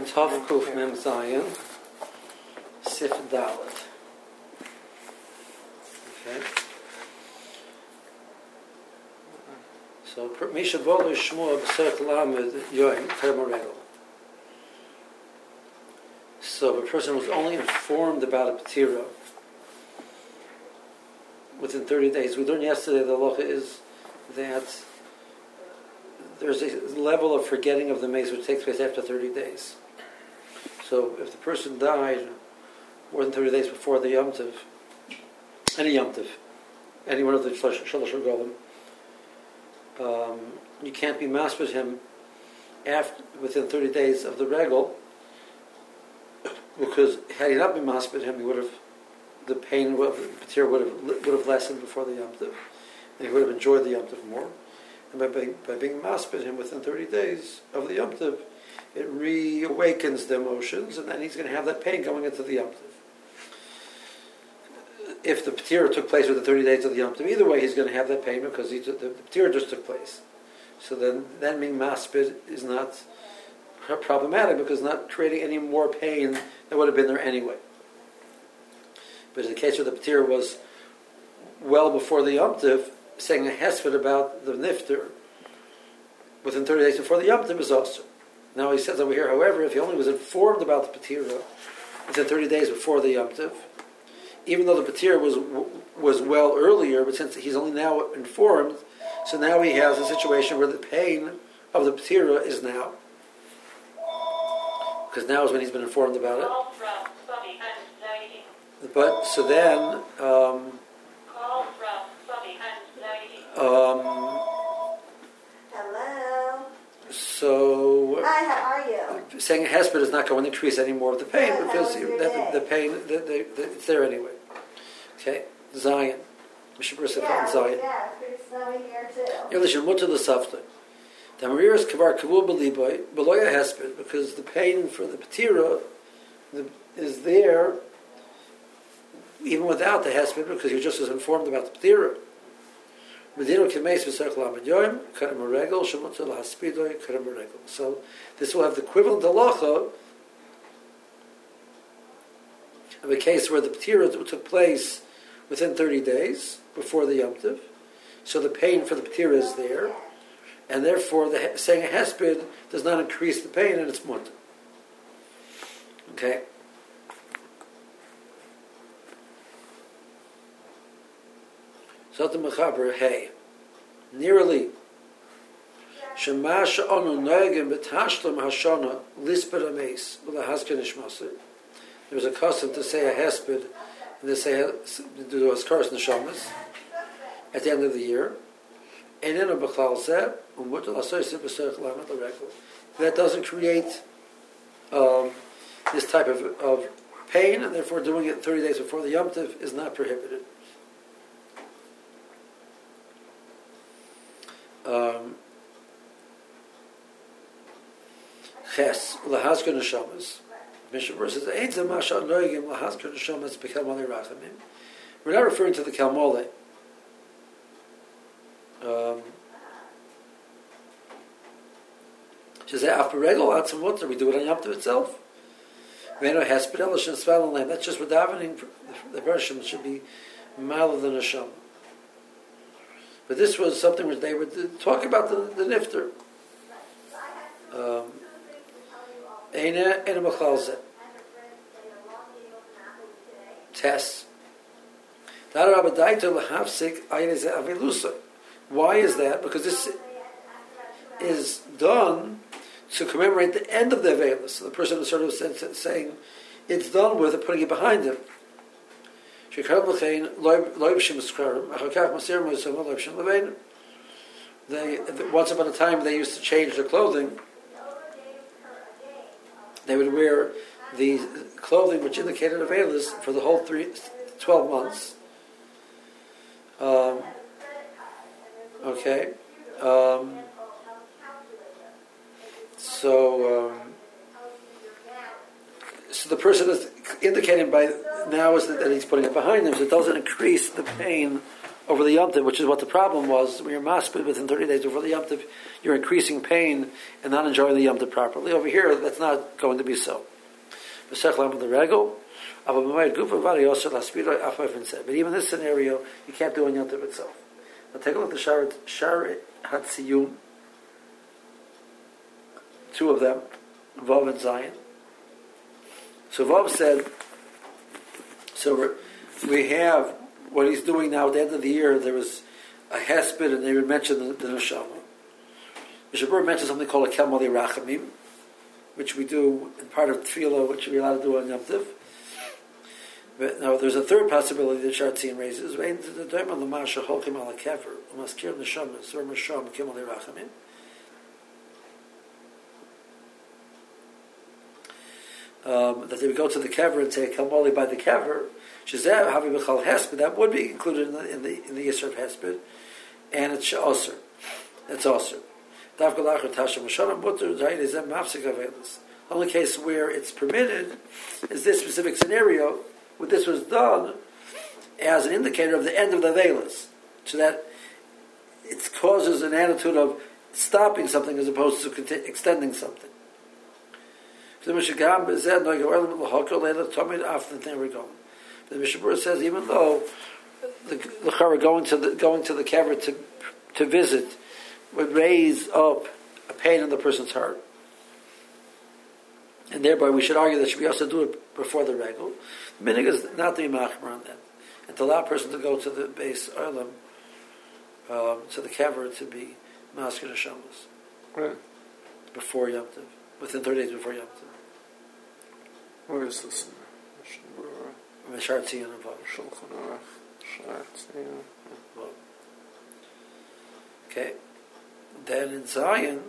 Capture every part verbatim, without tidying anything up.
Tov Kuf Mem Zayin, Sif Dalet. Okay. So, Misha Boler Shmuel B'Sert Lamed Yoim Termorel. So, if a person was only informed about a Petira within thirty days, we learned yesterday the halacha is that there's a level of forgetting of the mace which takes place after thirty days. So if the person died more than thirty days before the Yom Tov, any Yom Tov, any one of the Shalosh Golim, um, you can't be masked with him after, within thirty days of the regal, because had he not been masked with him, he would have, the pain of the Petir would have would have lessened before the Yom Tov, and he would have enjoyed the Yom Tov more. And by being, by being masked with him within thirty days of the Yom Tov, it reawakens the emotions, and then he's going to have that pain going into the Yom Tov. If the Petira took place within thirty days of the Yom Tov, either way he's going to have that pain because he took, the, the Petira just took place. So then, then being masked is not problematic because it's not creating any more pain than would have been there anyway. But in the case where the Petira was well before the Yom Tov, saying a hesed about the nifter within thirty days before the Yom Tov is also. Now he says over here, however, if he only was informed about the Petira within thirty days before the Yom Tov, even though the Petira was was well earlier, but since he's only now informed, so now he has a situation where the pain of the Petira is now. Because now is when he's been informed about it. But, so then, um, Um, Hello. So, hi, how are you? Saying a hesped is not going to increase any more of the pain Good, because how was you, your that, day? the, the pain, the, the, the, it's there anyway. Okay, Zion. Mishabur Yeah, Zion. yeah, it's pretty snowy here too. You're listening to the Safta. The Mariras Kavar Kavul Beliboy, Beloya hesped, because the pain for the Petira is there even without the hesped because you're just as informed about the Petira. So this will have the equivalent halacha of a case where the Petira took place within thirty days before the Yom Tov. So the pain for the Petira is there, and therefore the saying a hesped does not increase the pain, and it's mutter. Okay. Zot mechaber hey, nearly. Shema she'onu noegim b'tashlim hashana lisped ameis v'lahazken ishmaser. There was a custom to say a hesped, and they say to do a skars neshamas at the end of the year. That doesn't create um, this type of, of pain, and therefore doing it thirty days before the Yom Tov is not prohibited. Um, Ches lahazker neshamas. Mishnah says, "Eitzah masha noigim lahazker neshamas bekalmolei rachamim." We're not referring to the kalmolei. Um, she says, "After regal atzamot, we do it on Yom Tov itself." V'eno hesped elish and spell and that's just what davening. The version should be mal of the neshama. But this was something which they would talk about the, the nifter. Um, Test. Why is that? Because this is done to commemorate the end of the Avelis. So the person is sort of saying it's done with it, putting it behind him. They, once upon a time, they used to change their clothing. They would wear the clothing which indicated Avelis for the whole three, twelve months. Um, okay. Um, so, um, so the person is indicating by now is that, that he's putting it behind him, so it doesn't increase the pain over the Yom Tov, which is what the problem was. When you're maspid within thirty days over the Yom Tov, you're increasing pain and not enjoying the Yom Tov properly. Over here, that's not going to be so. But even this scenario, you can't do on Yom Tov itself. Now take a look at the Shar Hatziyun, two of them, Vav and Zion. So Vav said, so we have what he's doing now at the end of the year. There was a hesped, and they would mention the, the neshama. Mishabur mentioned something called a Kelmali Rachamim, which we do in part of Tefillah, which we're allowed to do on Yom Tov. But now there's a third possibility that Shartzin raises. Um, that they would go to the kever and say Kalmali by the kever, Shazeh Havi B'chal Hesped, that would be included in the in the in the Yisr of Hesped, and it's Osir. It's Osir. The only case where it's permitted is this specific scenario, where this was done as an indicator of the end of the Avelis, so that it causes an attitude of stopping something as opposed to conti- extending something. The Mishabur says even though the Chara going to the going to the kever to to visit would raise up a pain in the person's heart, and thereby we should argue that should we also do it before the regal. The minig is not to be machmer on that, and to allow a person to go to the base oilam, um, to the kever to be masker neshamas right before Yom Tov, within thirty days before Yom Tov. Where is this? Mishartzion and Vav. Shulchan Aruch, Shartzion. Okay. Then in Zion,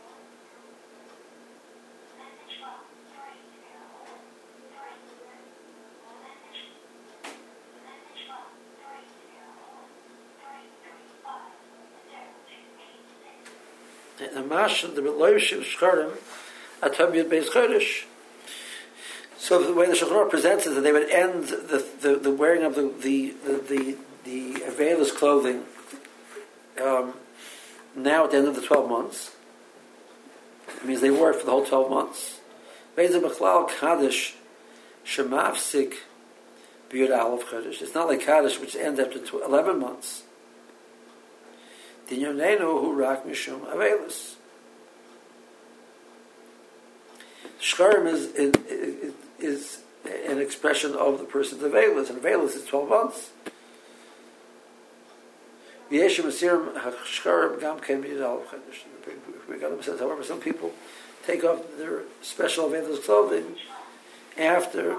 in the Mash, the Loyshim Shkarim, Atam Yud Beis Chodesh. So the way the Shulchan Aruch presents is that they would end the the, the wearing of the the the the, the Avelis clothing um, now at the end of the twelve months. It means they wore it for the whole twelve months. Beis Bechlal Kaddish Shemafsik B'Yud Aleph Kaddish. It's not like Kaddish which ends after eleven months. Dinyonenu Hu Rak Mishum Avelis. Shkarim is, is, is, is an expression of the person's Avelis, and Avelis is twelve months. However, some people take off their special Avelis clothing after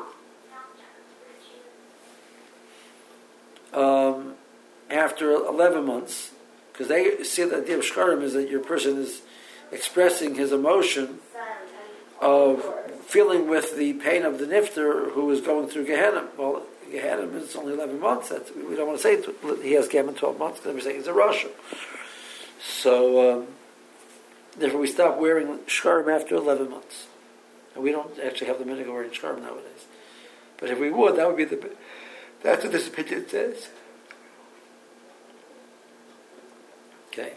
um, after eleven months, because they see the idea of Shkarim is that your person is expressing his emotion of feeling with the pain of the nifter who is going through Gehenna. Well, Gehenna is only eleven months. That's, we don't want to say it, he has Gehenna twelve months because we're saying he's a Rasha. So, um, therefore, we stop wearing shkarim after eleven months. And we don't actually have the minhag of wearing shkarim nowadays. But if we would, that would be the. That's what this opinion says. Okay.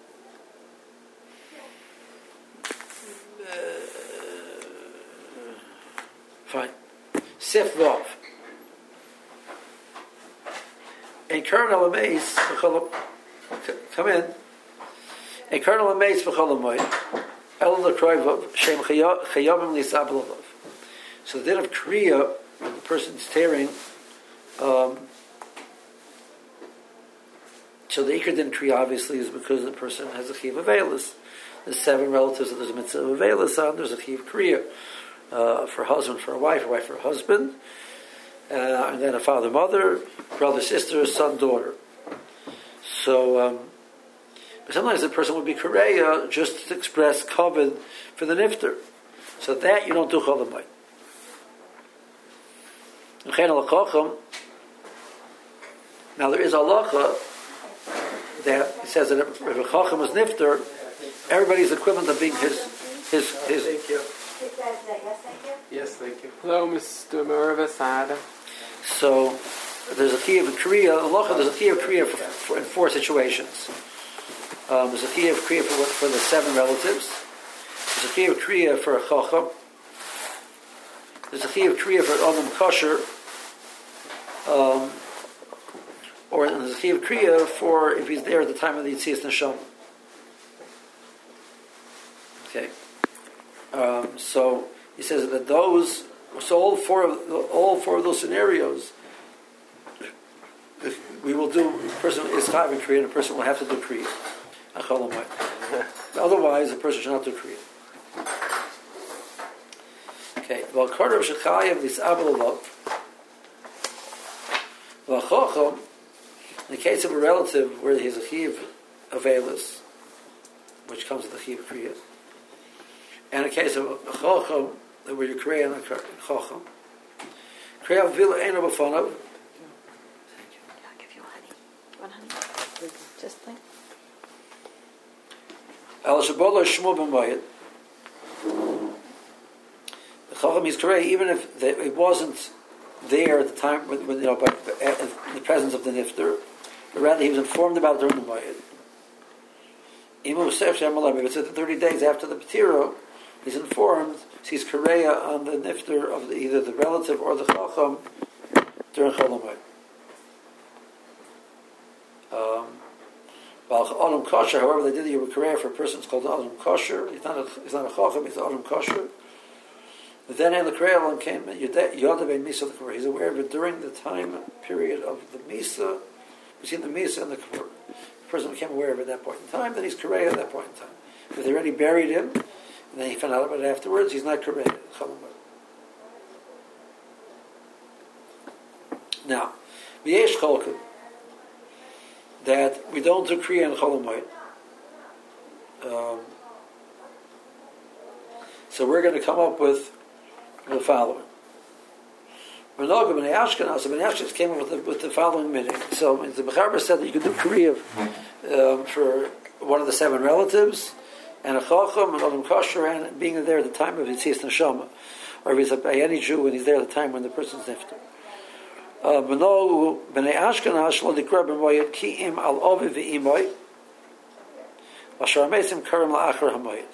Fine. Sif Vav. A kernel of mace, come in. A kernel of mace v'cholam moed. El l'kroivav shem chayavim l'isabelav. So the din of kriya, when the person's tearing, um, so the ikar din kriya obviously is because the person has a chiv of avelis. There's seven relatives that there's a mitzvah of avelis on. There's a chiv of kriya. Uh, for a husband, for a wife, a wife for a husband, uh, and then a father, mother, brother, sister, son, daughter. So, um, but sometimes the person would be kareya just to express kavod for the nifter. So that you don't do cholam moed. Now there is a halacha that says that if a chacham is nifter, everybody's equivalent of being his his his. Thank you. Yes, thank you. Hello, Mister Merva Sada. So, there's a key of kriya. Halacha, there's a key of kriya for, for, in four situations. Um, there's a key of kriya for, for the seven relatives. There's a key of kriya for a chacham. There's a key of kriya for an adam kosher. Um, or there's a key of kriya for if he's there at the time of the Yitzias Neshama. Okay. Um, so he says that those, so all four of all four of those scenarios, we will do. A person is chayv in kriya, and a person will have to do kriya. Otherwise, a person should not do kriya. Okay. Well, kardav shechayev lisabel alav. Well, chacham, in the case of a relative where he has a chiv avelis, which comes with the chiv kriya. And in the case of a chacham, where you create a chacham, create a villa ain't of a fun of. I'll give you honey. One honey. Just think. Al shabola shmu b'mayit. The chacham is correct, even if they, it wasn't there at the time, when, when, you know, but in the presence of the nifter, but rather he was informed about it during the mayit. Even if it's at the thirty days after the patira, he's informed, sees Korea on the nifter of the, either the relative or the chacham during Chol HaMoed. Um, while Adam Kosher, however, they did the Korea for a person, it's called Adam Kosher. He's not a, he's not a chacham, he's Adam Kosher. But then in the Korea came Yodav Ben Misa the Korea. He's aware of it during the time period of the Misa, between the Misa and the Korea. The person became aware of it at that point in time, then he's Korea at that point in time. If they already buried him, and then he found out about it afterwards, he's not correct. Now, v'yesh cholken, that we don't do kriya in Chol HaMoed. Um, so we're going to come up with the following. Menogah b'nei Ashkenaz, so b'nei Ashkenaz came up with the, with the following meaning. So the Mechaber said that you could do kriya um, for one of the seven relatives, and a chacham, and adam kosher, and being there at the time of Yitzias Neshama, or if he's a, any Jew and he's there at the time when the person's nifter. B'no b'nei Ashkenaz lo dikra b'moyed ki'im al ovi v'imoy v'ashar meisim karim la'achar hamoyed.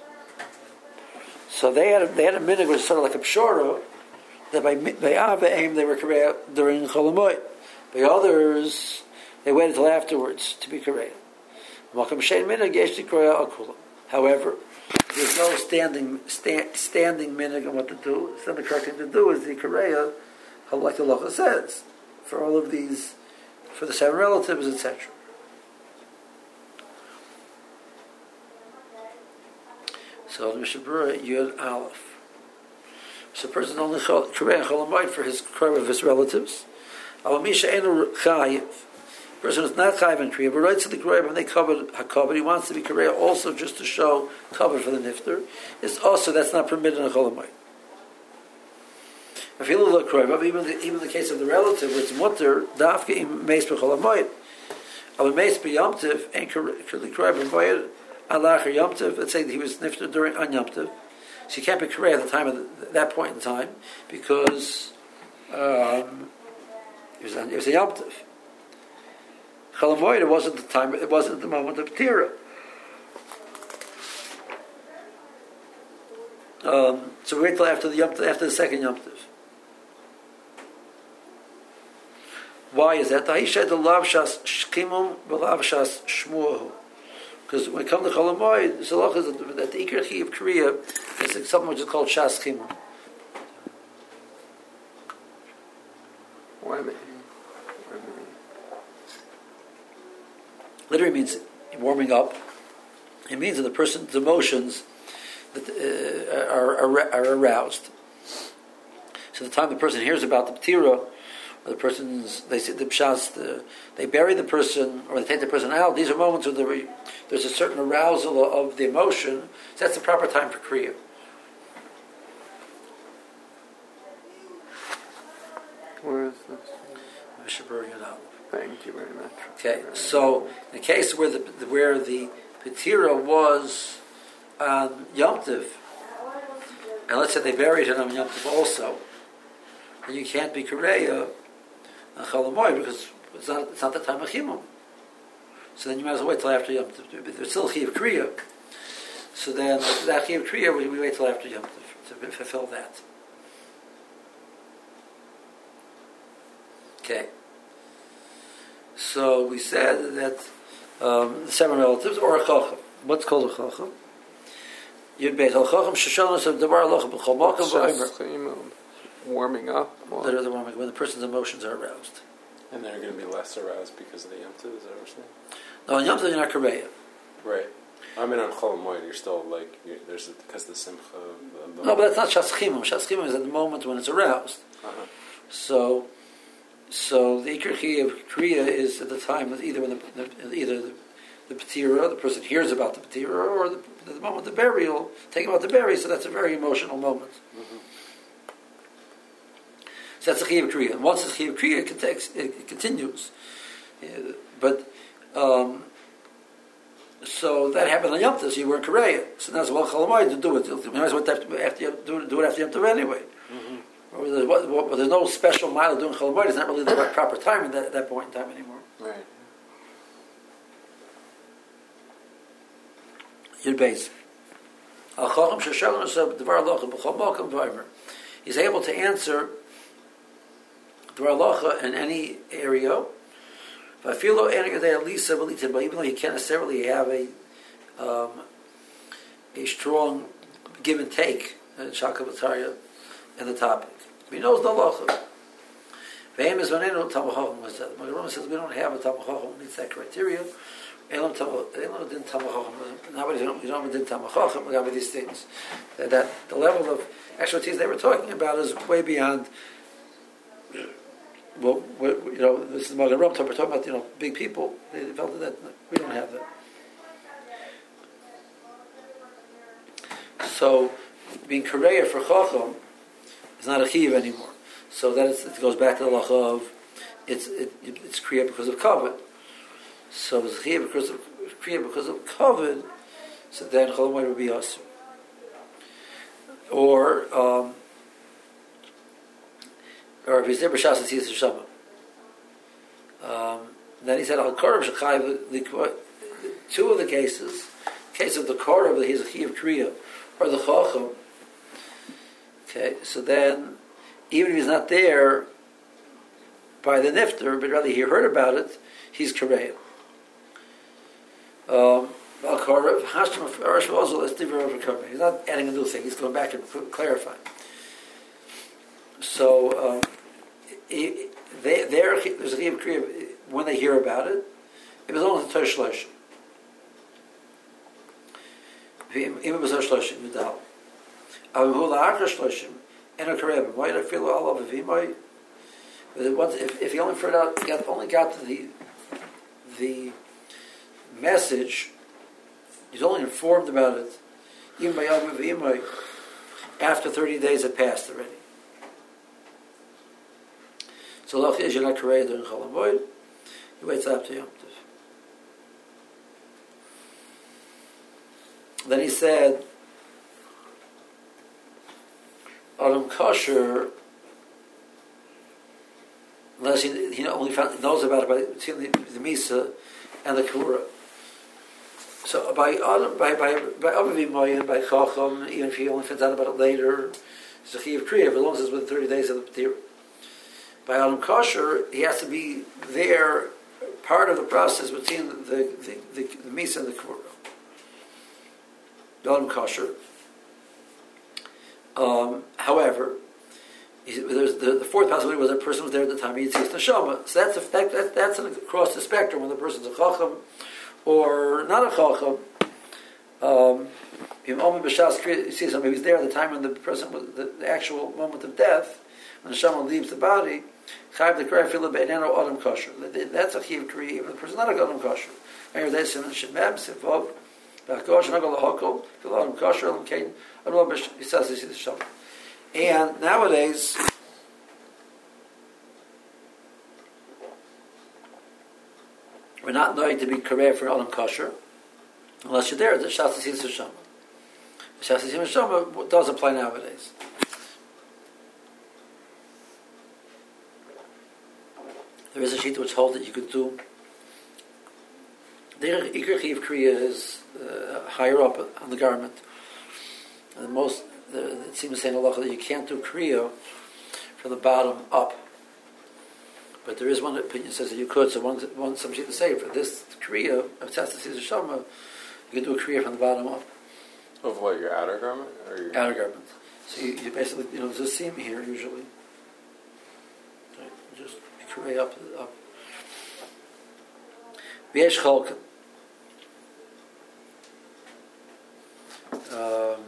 So they had a, they had a minhag which was sort of like a pshora that by by Av aim they were correct during Chol HaMoed. By others they waited till afterwards to be correct. However, there's no standing stand, standing minhag on what to do. So the correct thing to do is the Korea, like the Halacha says, for all of these, for the seven relatives, et cetera. So the Mishabura Yud Aleph. So a person only Korea Chol HaMoed for his Korea of his relatives. Avamisha Enu Chayiv. Person is not chayiv in kriya, but right to the Korea when they covered hakavod, he wants to be Korea also just to show covered for the nifter. It's also that's not permitted in a Chol HaMoed. If you look at even the, even the case of the relative, where it's mutter dafke im meis b'Chol HaMoed, aber meis b'yamtiv and the Korea b'Moed alach yamtiv. Let's say that he was nifter during on yamtiv, so he can't be Korea at the time of the, that point in time because um, it was it was a yamtiv. Chol HaMoed, it wasn't the time. It wasn't the moment of Tira. Um, so we wait till after the Yom, after the second Yom Tov. Why is that? Because when it comes to Chol HaMoed, the Salach is that the Iker Chi of Korea is something which is called Shas Chimum. Why me? Literally means warming up. It means that the person's emotions that uh, are, are, are aroused. So the time the person hears about the ptira, or the person's, they see the pshas, the, they bury the person, or they take the person out. These are moments where there, there's a certain arousal of the emotion. So that's the proper time for kriya. Where is this? Thank you very much. Okay, so in the case where the where the Petira was on Yom Tov, and let's say they buried it on Yom Tov also, and you can't be Korea on Chol Hamoed because it's not it's not the time of Chimum. So then you might as well wait till after Yom Tov. There's still Chiyav Kriya. So then that Chiyav Kriya we, we wait till after Yom Tov to fulfill that. Okay. So we said that um, the seven relatives or a chacham. What's called a chacham? Yud Beis al chacham sheshanos of devar alocha b'chol makom v'omer. Warming up. That are the warming when the person's emotions are aroused. And they're going to be less aroused because of the Yom Tov. Is that what you're saying? No, on Yom Tov you're not kareya. Right. I mean, on Chol Hamoed, you're still like you're, there's because the simcha. The, the no, but that's not shas chimum. Shas chimum is at the moment when it's aroused. Uh-huh. So. So the Iker Chiyav Kriya is at the time either when the, the either the, the Petira, the person hears about the Petira, or the, the moment of the burial, take about the bury. So that's a very emotional moment. Mm-hmm. So that's the Chiyav Kriya. And once it's Chiyav Kriya, it, takes, it, it continues. Uh, but um, so that happened on Yom Tov. So you were in Korea. So now it's well Chol Hamoed to do it. You might as well after, after, do, it, do it after Yom Tov anyway. Mm-hmm. Well, there's, well, there's no special mile doing Chol Hamoed. It's not really the right, proper time at that, at that point in time anymore. Right. Yud Beis. Al Chacham Sheshalom Yosef Devar Alocha B'chol Makom V'Omer. He's able to answer Devar Alocha in any area. V'Afilo Eni Yodei Elisa B'Litin, but even though he can't necessarily have a um, a strong give and take in Shaka B'Tarya in the topic. He knows the halacha. Ve'em is v'neinu tamachachim was that. Magen says we don't have a tamachachim meets that criteria. Elam tamachachim, din tamachachim. Nobody, you don't have a din tamachachim. We have these things. That, that the level of expertise they were talking about is way beyond. Well, you know, this is Magen Ram. We're talking about you know big people. They felt that we don't have that. So, being koreya for chacham. It's not a chiyuv anymore. So that it's, it goes back to the halacha of it's it, it's kriya because of kavod. So it's chiyuv because of kriya because of kavod. So then Chol Hamoed would be asur. Or um, or if he's there b'shas and sees the shama. Um, then he said al korov shechayv. Two of the cases, the case of the korov that he's a chiyuv kriya or the chacham. Okay, so then, even if he's not there by the nifter, but rather he heard about it, he's kareya. Um, he's not adding a new thing, he's going back and clarifying. So, um, he, they, there's a chiyav kriya when they hear about it, it was only the Torah Shloshim. It was Torah Shloshim, Yudal. If, if he only figured out, got, only got the the message, he's only informed about it, after thirty days had passed already. So Lach is you're not Korea during Chol Hamoed, he waits up to Yom Tov. Then he said, Adam kosher, unless he, he only found, knows about it by between the, the Misa and the Kura. So by Adam, by by by Aviv by Chacham, even if he only finds out about it later, it's a Chiyav Kriya, as long as it's within thirty days of the Petir. By Adam kosher, he has to be there, part of the process between the the, the, the, the Misa and the Kura. Adam kosher. Um, however, there's the, the fourth possibility was that person was there at the time he sees neshama. So that's a, that, that, that's an, across the spectrum when the person's a chacham or not a chacham. Um, you see somebody who's there at the time when the person was the, the actual moment of death, when the neshama leaves the body. Chayv the kray fila be'eneno adam kosher. That's a chiyav kriya even the person not a adam kosher. And they say shemem sivov. And nowadays, we're not going to be karev for Adam kosher unless you're there. The Shas Yisis Shama. Shas Yisis Shama does apply nowadays. There is a sheet which holds that you could do. The Iker Chiv Kriya is uh, higher up on the garment. And the most, the, it seems to say in Allah that you can't do Kriya from the bottom up. But there is one opinion that says that you could. So one, one some sheet to say for this Kriya of Tzastas Shama, you can do a Kriya from the bottom up. Of what, your outer garment? Or your outer garment. So you, you basically, you know, there's a seam here usually. Right? Just Kriya up, up. V'yesh cholken. Um,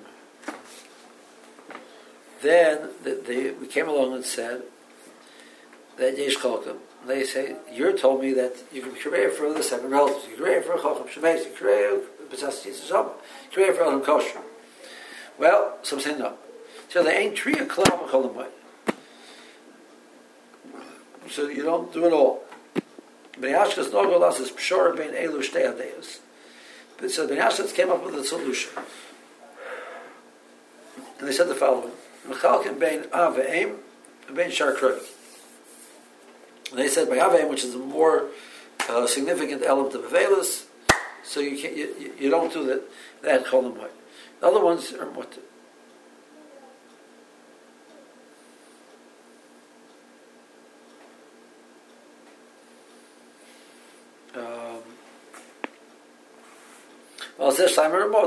then the, the, we came along and said that yesh cholken. They say, you told me that you can create for the seven relatives. You can create for a chochem shemeis. You can create b'tzas yitzhak. You can create for adam kosher. Well, some say no. So they ain't tree a klal b'cholamay. So you don't do it all. Bnei Ashkenaz no golas is pshora bein elu shtei adayos. But so Bnei Ashkenaz came up with a solution, and they said the following: Mechalkin bein av ve'em, bein shar krovi. And they said by Aveim, which is a more uh, significant element of Avelis, so you can't, you, you don't do that that cholam white. The other ones are what. Um, well, there's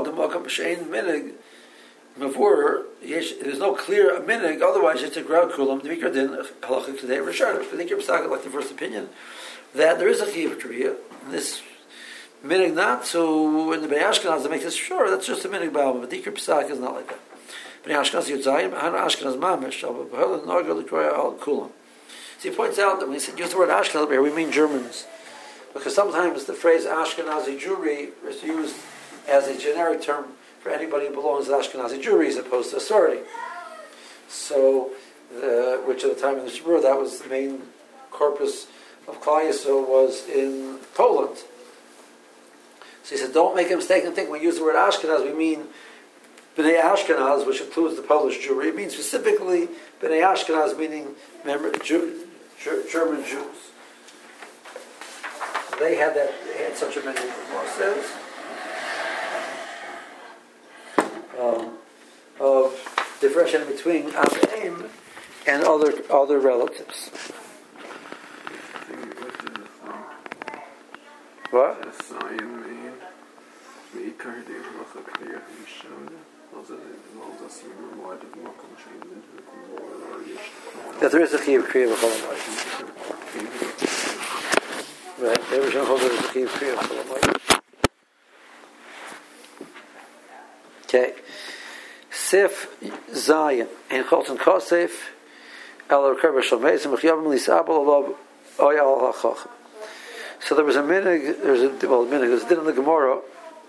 no clear minig, otherwise it's a ground kulam, the mikra din, halacha today, Rishon. I think you're like the first opinion, that there is a chiyuv trivia, and this minig not, so in the Bnei Ashkenaz to make this sure, that's just a minig ba'alma, but Dikr Pesach is not like that. Bnei Ashkenaz Yudzayim, Hana Ashkenaz Mamish, but B'hel Noga L'Kroya Al Kulam. So he points out that when he use the word Ashkenaz here, we mean Germans. Because sometimes the phrase Ashkenazi Jewry is used as a generic term for anybody who belongs to Ashkenazi Jewry as opposed to authority. So, uh, which at the time of the Shabbat, that was the main corpus of Klal Yisrael was in Poland. So he said, don't make a mistake and think when we use the word Ashkenaz, we mean B'nai Ashkenaz, which includes the Polish Jewry. It means specifically B'nai Ashkenaz, meaning remember, Jew, German Jews. They had that. They had such a many says um, of differentiating between Aveim and other other relatives. What? That there is a chiyuv kriya b'chol. Right, they were hold it as a chiyuv kriya b'chol. Okay, Sif Zayin and Cholton Kosef El Rekerber Shalmeis and Mechiyavim Lisabel Alav Oyal HaChach. So there was a minig, there's a well, a minig, there's a din in the Gemara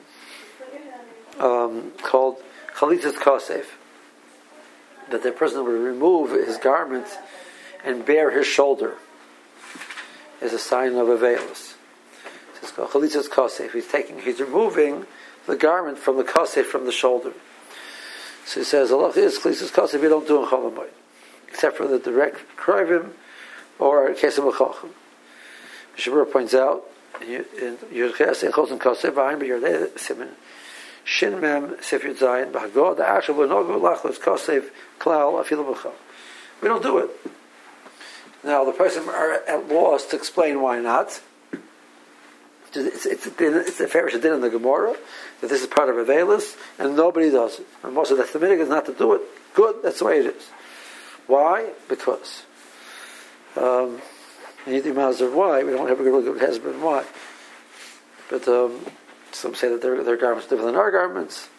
um, called Chalitzas Kosef, that the person would remove his garment and bare his shoulder as a sign of Avelis. So it's called Chalitzas Kosef. He's taking, he's removing the garment from the Kosef from the shoulder. So he says, Allah is Chalitzas Kosef, you don't do in Chol Hamoed, except for the direct Krivim or Kesem L'Chachim. Shabur points out in Yerches and Chosen Kosef Vayim B'Yerdei Simen Shin Mem Sifyut Zayin B'Hagod the Actual V'Nogu Lachlos Kosef Klal Afilu B'Chol. We don't do it. Now the person are at loss to explain why not. It's it's it's a fair din in the Gemara that this is part of Avelis and nobody does it. And most of the Semitic is not to do it. Good, that's the way it is. Why? Because. Um, Anything matters of why, we don't have a good look at husband why. But um, some say that their, their garments are different than our garments.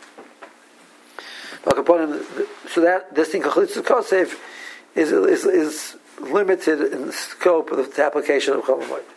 So that this thing Chalitzas Kosef is, is is limited in the scope of the application of Chol Hamoed.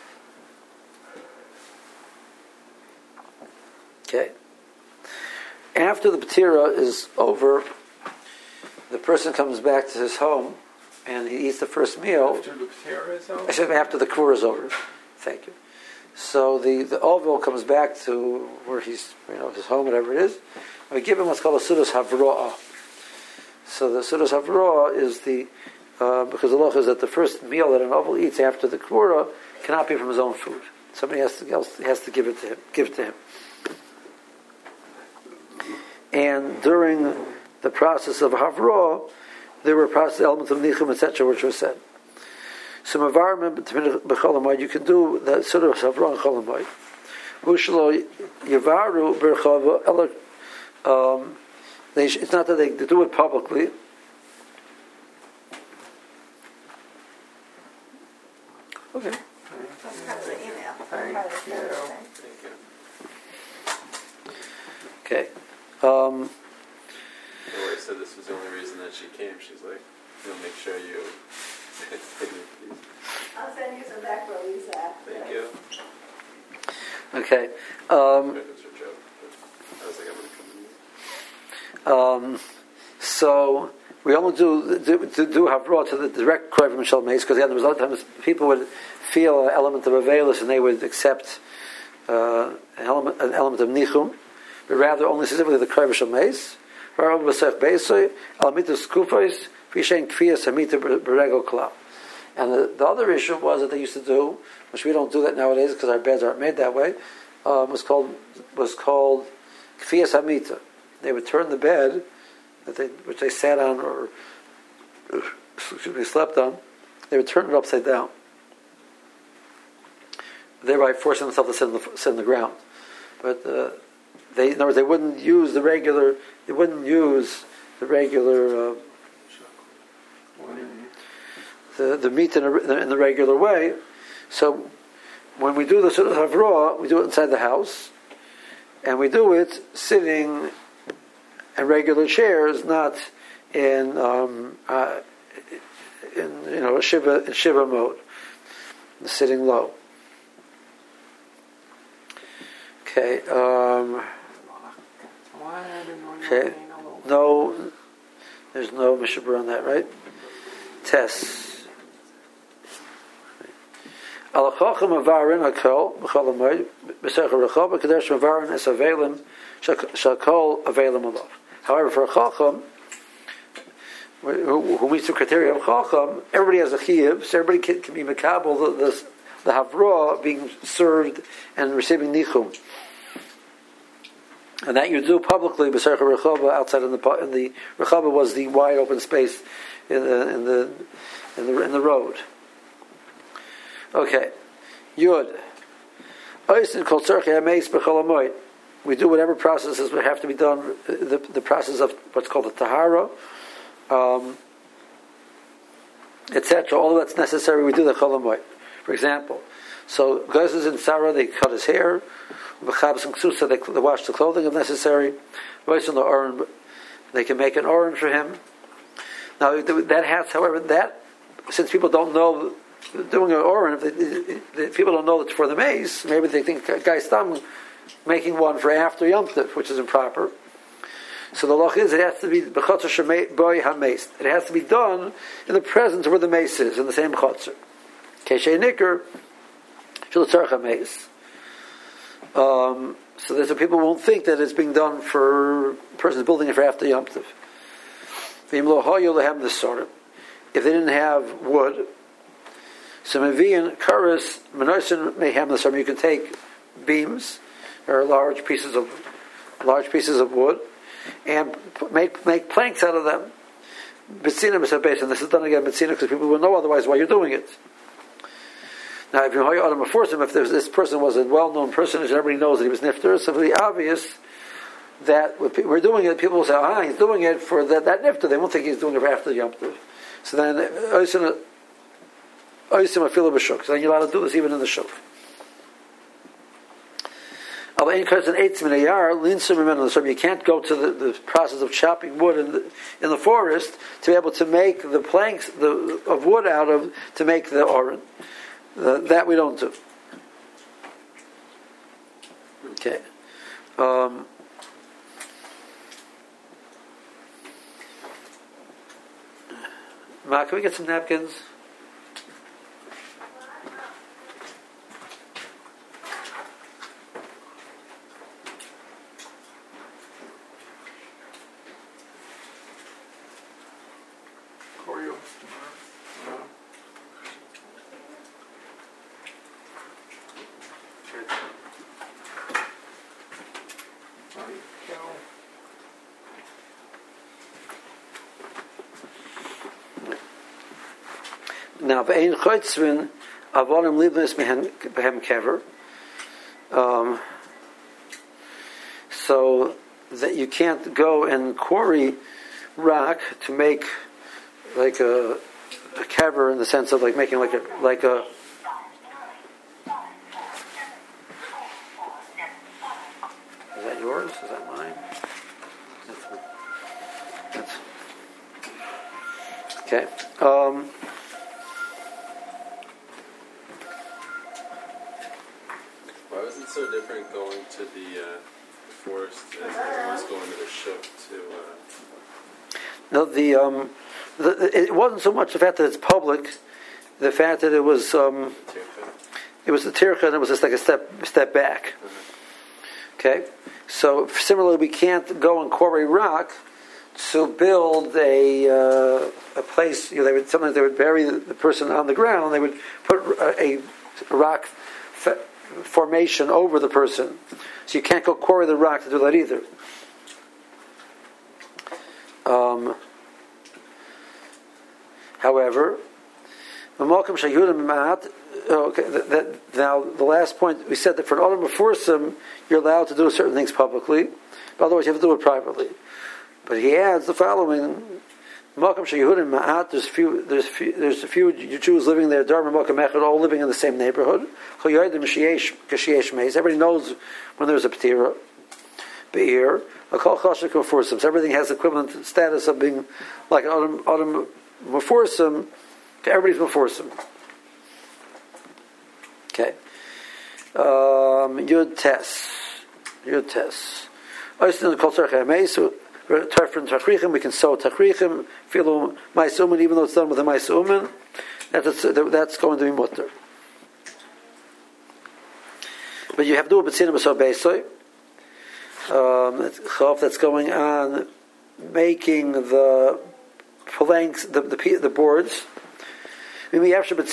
Okay. After the Patira is over, the person comes back to his home and he eats the first meal. After the Patira is over? I said after the Kur is over. Thank you. So the, the Ovil comes back to where he's, you know, his home, whatever it is. And we give him what's called a Sudas Havra'ah. So the Sudas Havra'ah is the uh, because the law is that the first meal that an oval eats after the kvura cannot be from his own food. Somebody has to, else has to give it to him. Give it to him. And during the process of havra, there were process elements of nichum, et cetera, which were said. So mavarim b'cholamoid, you can do that sort of havra and cholamoid. Ushlo yavaru berchava ela. Um, they, it's not that they, they do it publicly. Okay. Thank you. Okay. Um, My wife said this was the only reason that she came. She's like, "You'll make sure you." I'll send you some back row, Lisa. Thank you. okay. Um, It was her joke, but I was like, I'm going to come in. um, so we only do do, do, do have raw to the direct cry from Shal Mace because again, there was a lot of times people would feel an element of Avelis and they would accept uh, an element an element of Nichum, but rather only specifically the cry from Shal Mace. And the, the other issue was that they used to do, which we don't do that nowadays because our beds aren't made that way, um, was called was called kfiyas hamita. They would turn the bed that they which they sat on or excuse me slept on. They would turn it upside down, thereby forcing themselves to sit on the, sit on the ground. But uh, they, in other words, they wouldn't use the regular. They wouldn't use the regular. Uh, The, the meat in, a, in the regular way. So when we do the sort of havra, we do it inside the house, and we do it sitting in regular chairs, not in um, uh, in you know shiva in shiva mode, sitting low. Okay. Um, okay. No, there's no mishabur on that, right? Test. However, for a chacham who meets the criteria of chacham, everybody has a chiyuv, so everybody can, can be makabel the, the, the havra being served and receiving nichum, and that you do publicly. B'sercha rechava outside in the in the rechava was the wide open space in the in the in the, in the road. Okay, Yud. We do whatever processes would have to be done. The, the process of what's called the tahara, um, et cetera. All that's necessary, we do the cholamoid. For example, so guys is in Sarah, they cut his hair. B'chabas and ksusa, they, they wash the clothing if necessary. They can make an orange for him. Now that has, however, that since people don't know. Doing an oren, if, they, if people don't know that it's for the mace, maybe they think guy's thumb making one for after Yom Tov, which is improper. So the loch is it has to be b'chotzer shemei boy hameis. It has to be done in the presence where the mace is, in the same chotzer. Keshe nicker shel tzarich hameis. Um, so that people won't think that it's being done for a person's building it for after Yom Tov. V'im lo hoyu lehem this sort of. If they didn't have wood. So Mavian Karas Menosin Mayhem the summer you can take beams or large pieces of large pieces of wood and make make planks out of them. B'tzina b'sabes, and this is done again b'tzina because people will know otherwise why you're doing it. Now, if you hire Adam before him, if this person was a well-known person, and everybody knows that he was nifter, it's simply obvious that we're doing it. People will say, "Ah, he's doing it for that, that nifter." They won't think he's doing it for after Yom Tov. So then. Uh, So then you're allowed to do this even in the shuk. You can't go to the, the process of chopping wood in the, in the forest to be able to make the planks the, of wood out of to make the oren. Uh, that we don't do. Okay. Um, Ma, can we get some napkins? Choreos tomorrow. Now, ve'ein chotzvin avonim libnis behem kever. Um, so that you can't go and quarry rock to make like a, a kever in the sense of like making like a like a. Is that yours? Is that mine? That's, that's okay. Um, Why was it so different going to the uh, forest as it was going to the shuk to? Uh... No, the, um, the it wasn't so much the fact that it's public, the fact that it was um, it was the tircha and it was just like a step step back. Mm-hmm. Okay, so similarly, we can't go and quarry rock to build a uh, a place. You know, they would sometimes they would bury the, the person on the ground. And they would put a, a rock fa- formation over the person, so you can't go quarry the rock to do that either. Um, however, okay, that, that, now the last point we said that for an Adam Mefursim you're allowed to do certain things publicly, but otherwise you have to do it privately. But he adds the following: There's few, there's few, there's a few Jews living there, all living in the same neighborhood. Everybody knows when there's a ptira. Be'ir, a kol chashik mefursim. So everything has equivalent status of being like an autumn, autumn mefursim. Everybody's mefursim. Okay. Um, Yud tes, Yud tes. Oisin kol tzarchei ameis. Tarfin tachrichim. We can sow tachrichim. Filu ma'isumin, even though it's done with a ma'isumin. That's that's going to be mutter. But you have to do a b'tzina b'so beisoy. Um, that's going on, making the planks, the the, the boards. If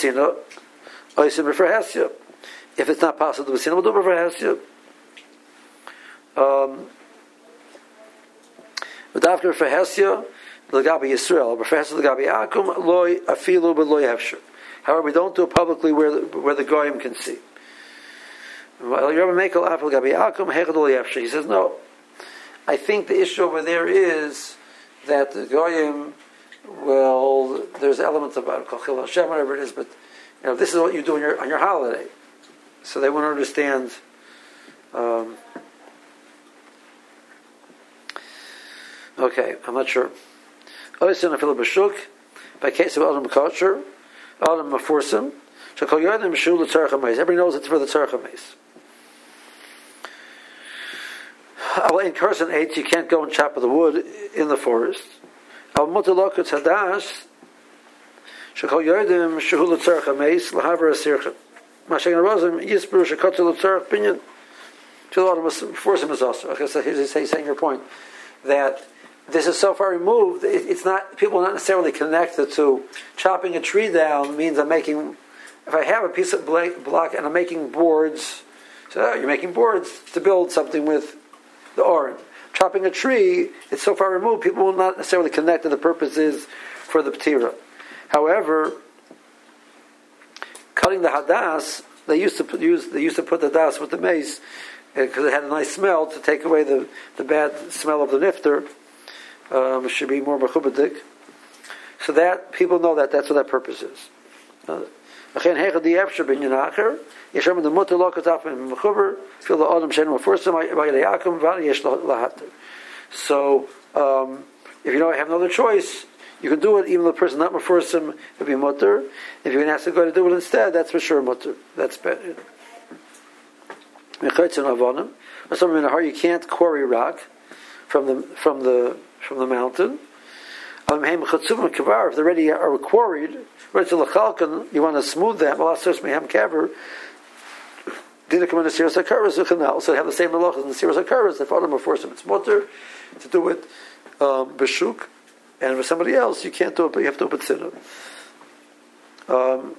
it's not possible to b'tzina, we'll do b'frehesya. Um, V'davka b'frehesya l'gabi Yisrael, b'frehesya l'gabi Akum loy afilu b'loy hefsher. However, we don't do it publicly where the, where the goyim can see. He says, no. I think the issue over there is that the goyim, well, there's elements about Kochil Hashem, whatever it is, but you know, this is what you do on your on your holiday, so they won't understand. Um, okay, I'm not sure. By case of Adam Kosher, Adam Mefursim, everybody knows it's for the Tzarech HaMeis. In Kursan eight, you can't go and chop the wood in the forest. Al mutalokut hadash shekol yodim shehu l'tzarech hameis lahaver asircha. Mashiach Rozim yisbru shekotel l'tzarech binyan. To the autumn force him is also. Okay, so he's saying your point that this is so far removed. It's not people are not necessarily connected to chopping a tree down. Means I'm making. If I have a piece of block and I'm making boards, so oh, you're making boards to build something with. The oren. Chopping a tree, it's so far removed, people will not necessarily connect to the purposes for the ptira. However, cutting the hadas, they used to put, use they used to put the das with the mace because it had a nice smell to take away the, the bad smell of the nifter. Um, it should be more mechubadik. So that people know that that's what that purpose is. Uh, So, um, if you don't have another choice, you can do it even though the person not mefursim will be mutter. If you're going to ask the guy to do it instead, that's for sure mutter. That's better. You can't quarry rock from the from the from the mountain. If they already are quarried, you want to smooth them. So they have the same halachas in the Siras HaKaras. If Adam force them, it's mutter to do it um, b'shuk, and with somebody else you can't do it, but you have to do it b'tzina. Um,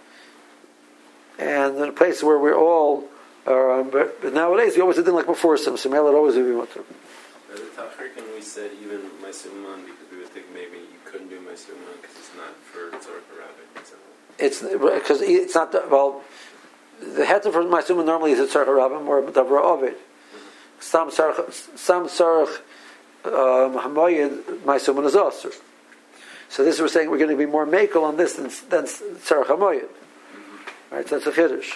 and in a place where we're all are, um, but, but nowadays we always did like before some, so male always would be mutter. The Tachrikan we said even my suman because we would think maybe you couldn't do my assume because it's not for Tzarech Rabbi. It's because it's not the, well. The heter for Maasuma normally is a Tzarech Rabbi or Davra Ovid. Some Tzarech, some Tzarech Hamoyed Maasuma is also. So this we're saying we're going to be more makel on this than than Tzarech Hamoyed. Right, so that's a chiddush.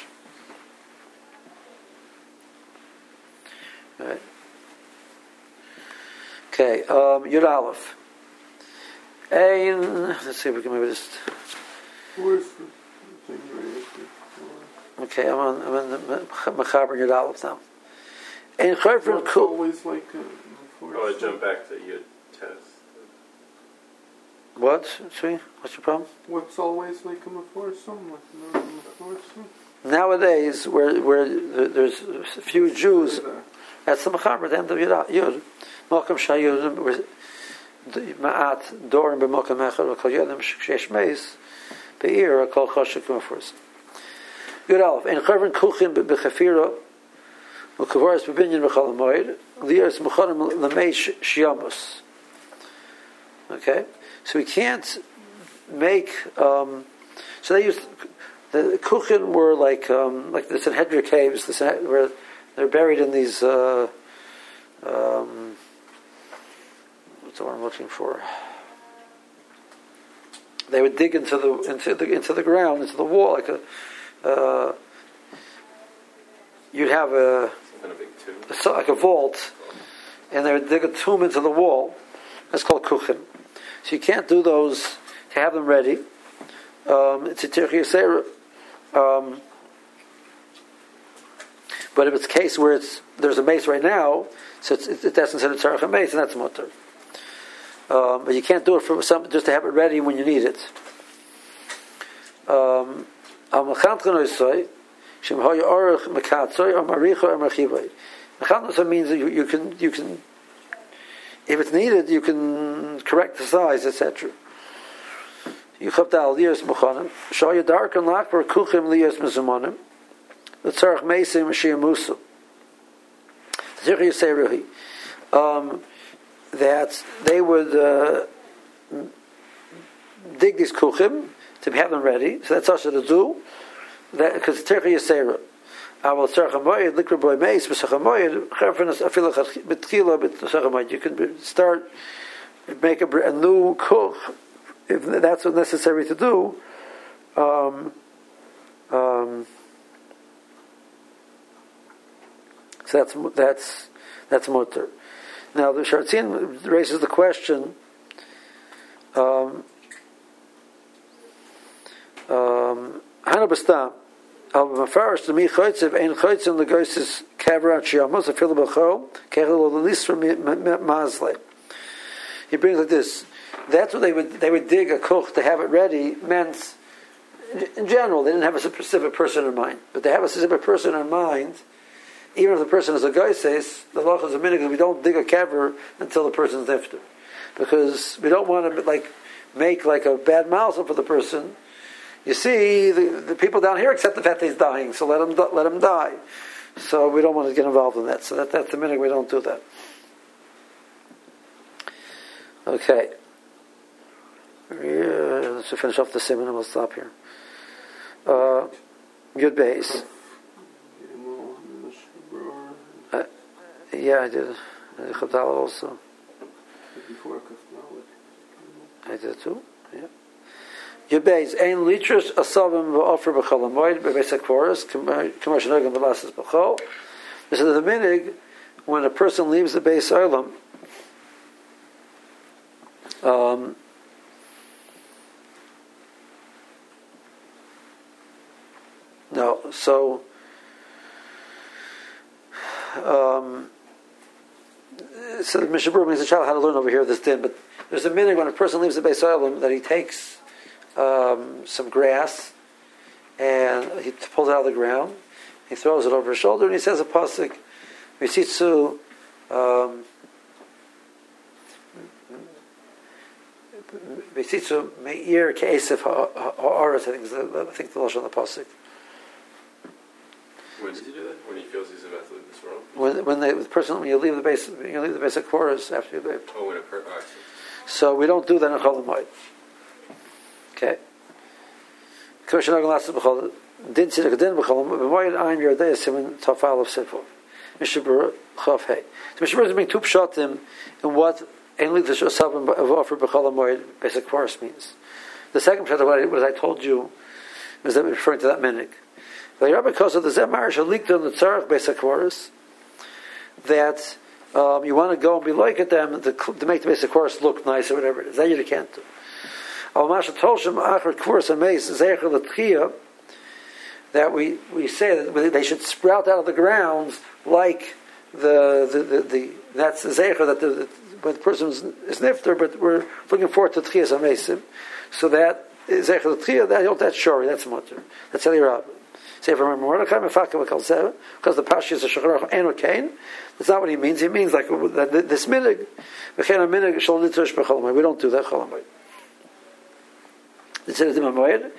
Right. Okay, um, Yud Aleph. Ein, let's see if we can maybe just. Where's the thing right here? Okay, I'm on. I'm on the Mechaber Yud Aleph now. Ein chayfrin It's kul. always like a, Oh, I jump back to Yud Test. What? See, what's your problem? What's always like a Meforsum? Like no Meforsum? Nowadays, where where there's a few Jews, that's the Mechaber at the end of Yud. Yud. Malkam Shayud. Ma'at Dorim b'Mokam Echad v'Kol Yodem Shesh Meis Be'ir Kol Choshek Mefurs. Yud Aleph. Ein Chavrin Kuchin b'Chafira v'Kavaris b'Binyan v'Chol Hamoed Liers Mechonim L'Meish Shiamus. Okay, so we can't make. Um, so they used the Kuchin were like um, like the Sanhedrin caves, the Sanhedrin, where they're buried in these. Uh, um, What's what I'm looking for? They would dig into the into the into the ground, into the wall, like a. Uh, you'd have a, Kind of big tomb. a like a vault, and they would dig a tomb into the wall. That's called kuchen. So you can't do those to have them ready. Um, it's a tirchiyasera. Um But if it's a case where it's there's a mace right now, so it's, it, that's considered tzarech mace, and that's mutter. Um, but you can't do it for some just to have it ready when you need it. Um, means that you, you can you can if it's needed you can correct the size, et cetera. You have to liyos mechanim. Show you dark and lack for kuchim liyos mezumanim. The tzarech meisim shiyamusu. The tzarech yisei ruhi. That they would uh, dig these kuchim to have them ready. So that's also to do. Because tzarech yisei Our tzarech hamoyed likra boy meis b'tzarech hamoyed cherfenas afilach betchila b'tzarech hamoyed. You can start make a, a new kuch if that's what's necessary to do. Um, um, so that's that's that's mutter. Now the Shartzin raises the question. Um, um, Hana b'stam al mafarish to me chaytzev ein chaytzim legoises kavrat shiamos afil b'chol kechel l'lis from mazle. He brings like this. That's what they would they would dig a koch to have it ready. Meant in general they didn't have a specific person in mind, but they have a specific person in mind. Even if the person is a guy says the law is a minute, we don't dig a kever until the person's nifter, because we don't want to like make like a bad mouth for the person. You see, the, the people down here accept the fact that he's dying, so let him let him die. So we don't want to get involved in that. So that, that's the minute we don't do that. Okay. Yeah, let's finish off the sim and we'll stop here. Uh, good base. Uh, yeah, I did. Chavdala also. I did too. Yeah. Your base ein litros asavim v'offer b'chol hamoed b'beis hakvoros commercial nogam v'lasses b'chol. This is the minig when a person leaves the base olam. Um, no, so um, so the Mishnah Berurah means the child had to learn over here this din, but there's a minute when a person leaves the Beis Olam that he takes um, some grass and he pulls it out of the ground, he throws it over his shoulder, and he says a pasuk, V'sitzu um V'sitzu me'ir ke'esef ha'aretz, I think is the, I think the lashon on the pasuk. When does he do that? When he feels he's about to leave this world? When when they, the person when you leave the base when you leave the basic chorus after you leave. Oh, when a per- oh, So we don't do that in Chol Hamoed. Okay. Didn't see the Kadin B'cholam, but why I'm your day, Simon Tafal of Sifo. Mishabur Chav Hey. So Mishabur is being two pshatim in what Enli the Shosabim of offer B'cholam Moed basic chorus means. The second pshat, what I, what I told you, is that referring to that minig. Because of the Zemar Shalik on the Tzarech basic chorus, that um, you want to go and be like at them to, to make the basic chorus look nice or whatever it is. That you can't do. That we, we say that they should sprout out of the grounds like the the, the, the that's the zecher that the, the, when the person is, is nifter, but we're looking forward to tchiyas amesim. So that zecher the tchiyah that that's shori, that's mutter, that's eli rab. Say from Mordechai mefaka v'kal because the pashi is a shacharach and kain. That's not what he means. He means like this minig v'chein a minig shal nitush b'cholamay. We don't do that cholamay. It says in Mamoed.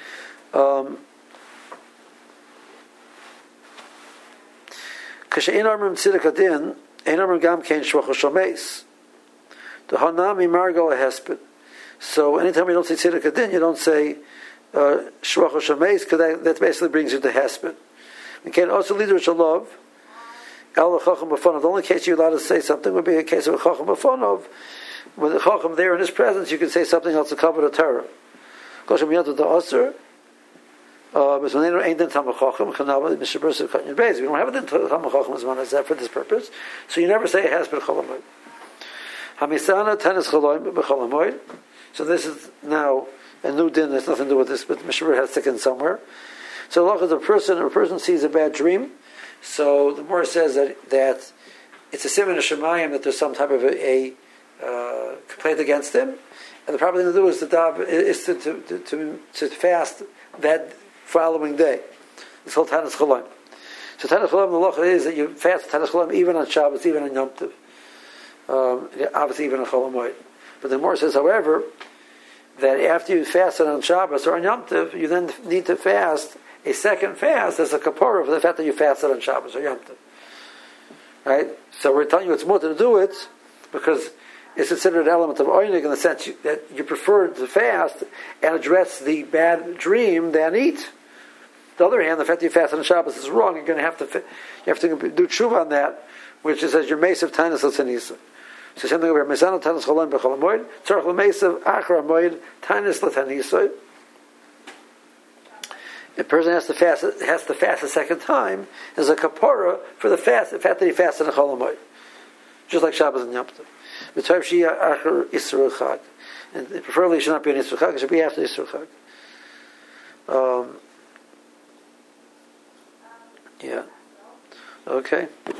Kashein armim tzidik adin, ein armim gam kein shvach hashameis. The hanami margal hesped. So anytime you don't say tzidik adin, you don't say shvach hashameis, because that, that basically brings you to hesped. You can also lead with shalom. El chacham b'fonov. The only case you're allowed to say something would be a case of a chacham b'fonov. With the chacham there in his presence, you can say something else to cover the Torah. We don't have a din tamachachim as one as that for this purpose, so you never say it has been cholamoid. Hamisana tenis cholamoid b'cholamoid. So this is now a new din. There's nothing to do with this, but Mishabur has taken somewhere. So look, as a person, a person sees a bad dream. So the Gemara says that that it's a siman of shemayim that there's some type of a, a uh, complaint against him. And the proper thing to do is to dab, is to, to, to, to, to fast that following day. It's called Tanis Cholam. So Tanis Cholam, the law is that you fast Tanis Cholam even on Shabbos, even on Yom Tov. Um, obviously even on Chol Hamoed. But the Gemara says, however, that after you fasted on Shabbos or on Yom Tov, you then need to fast a second fast as a kapara for the fact that you fasted on Shabbos or Yom Tov. Right? So we're telling you it's more to do it because it's considered an element of oinig in the sense you, that you prefer to fast and address the bad dream than eat. On the other hand, the fact that you fast on Shabbos is wrong. You're going to have to you have to do tshuva on that, which is as your mace of tanis l'tanisa. So same thing over here. Mesana tanis cholam b'chol hamoed tzarich l'mace of achar hamoed tanis l'tanisa. A person has to fast has to fast a second time as a kapara for the fast the fact that he fasted on Chol Hamoed, just like Shabbos and Yom Tov. And preferably it should not be an Isra Chag, it should be after Isra Chag. Um, yeah. Okay.